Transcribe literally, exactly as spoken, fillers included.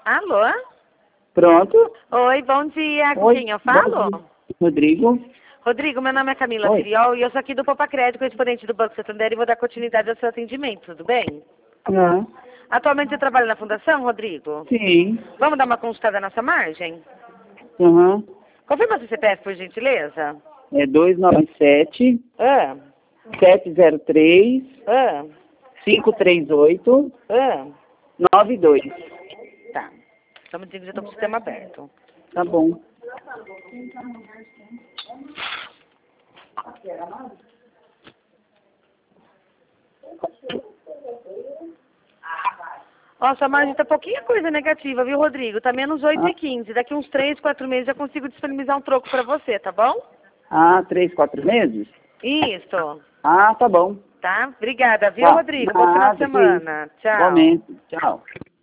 Alô? Pronto. Oi, bom dia. Com Oi, quem eu falo? bom dia. Rodrigo. Rodrigo, meu nome é Camila Oi. Firiol e eu sou aqui do Poupa Crédito, correspondente do Banco Santander, e vou dar continuidade ao seu atendimento, tudo bem? Ah, Atualmente você trabalha na fundação, Rodrigo? sim. Vamos dar uma consultada na nossa margem? Aham. Confirma seu C P F, por gentileza. É dois nove sete, Ah, sete zero três, ah, cinco três oito, ah. nove dois. Tá. Só me diga que já estou com o sistema aberto. Tá bom. Ó, sua margem tá pouquinha coisa negativa, viu, Rodrigo? Tá menos oito Ah, e quinze. Daqui uns três, quatro meses eu consigo disponibilizar um troco pra você, tá bom? ah, três, quatro meses? Isso. Ah, tá bom. Tá? Obrigada, viu, Tá. Rodrigo? Bom final de Nada, que isso. semana. Tchau. Igualmente. Tchau.